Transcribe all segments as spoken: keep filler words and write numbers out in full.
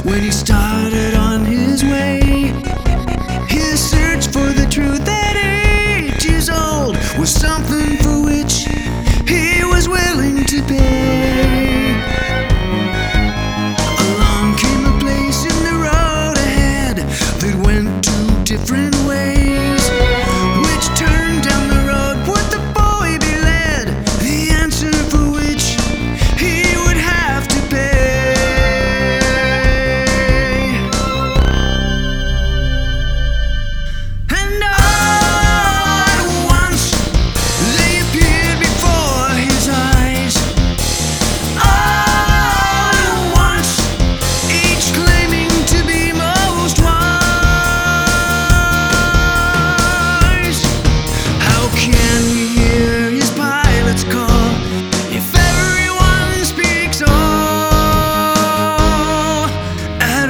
when he started on his way. His search for the truth at eight years old was something for which he was willing to pay. Along came a place in the road ahead that went two different ways. Which turn down the road would the boy be led? The answer for which he would have to pay. And all at once they appeared before his eyes. All at once, each claiming to be most wise. How can we hear his pilot's call if everyone speaks all at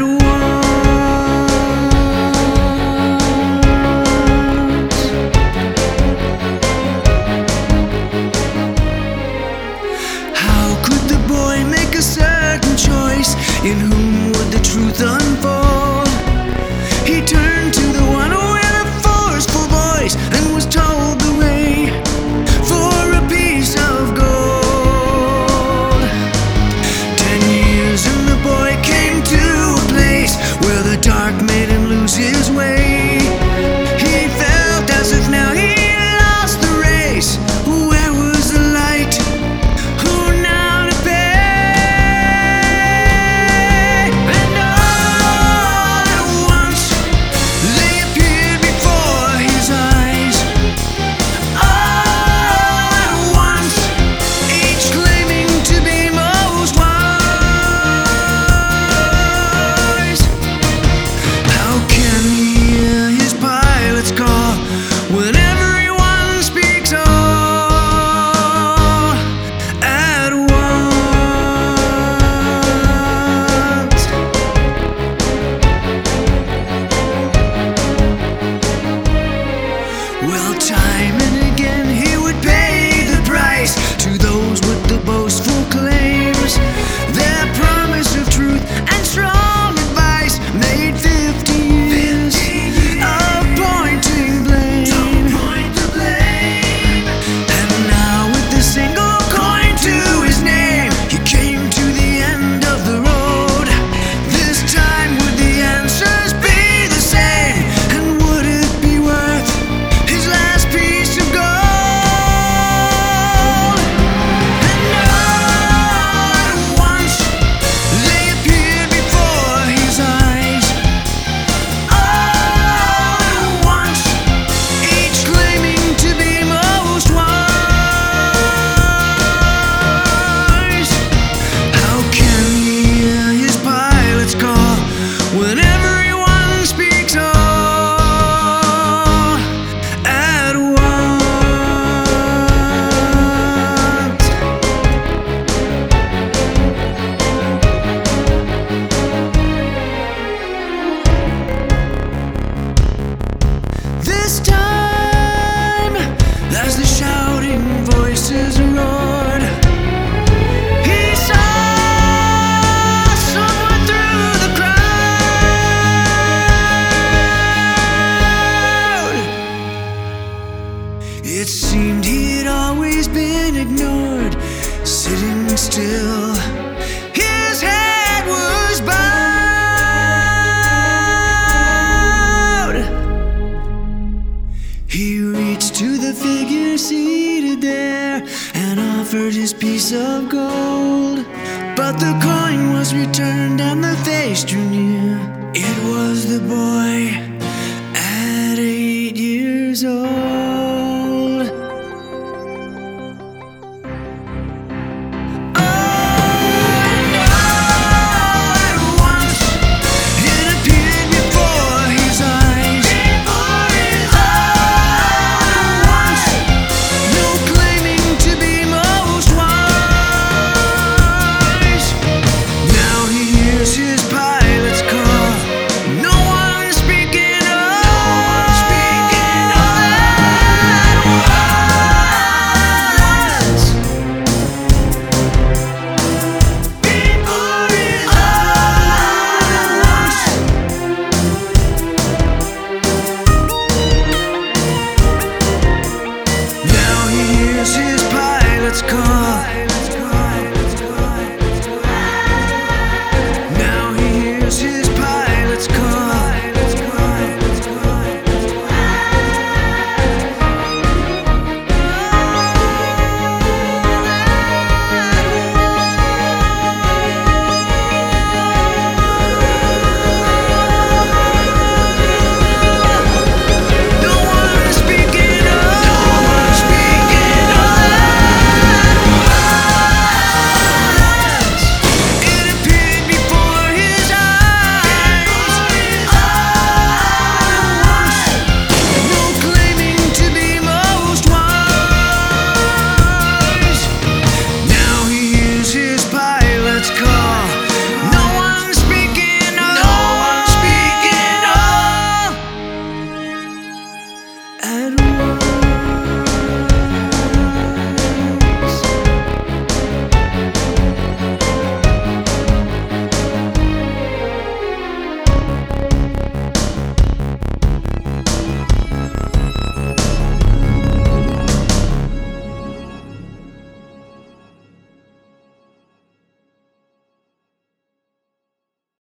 once? How could the boy make a certain choice? In whom would the truth unfold? He turned to the one with a forceful voice and was told the way for a piece of gold. Ten years and the boy came to a place where the dark made him lose his way. He felt as if now he lost the race. Where was the light? Who now to pay? And all at once they appeared before his eyes. All at once, each claiming to be most wise. How can he hear his pilot's call when everyone speaks all at once? Well, time and again he would pay the price to those with the boastful claims. Their promise of truth and strong advice made fifty years of pointing blame. And now with the single coin to his name, he came to the end of the road. This time would the answers be the same? And would it be worth his last piece of gold? And all at once they appeared before his eyes. All at once, each claiming to be most wise. How can he hear his pilot's call when everyone speaks all at once? This time, as the shouting voices roared, he saw someone through the crowd. It seemed he'd always been ignored, sitting still. His head was bowed. He reached to the figure seated there and offered his piece of gold. But the coin was returned and the face drew near. It was the boy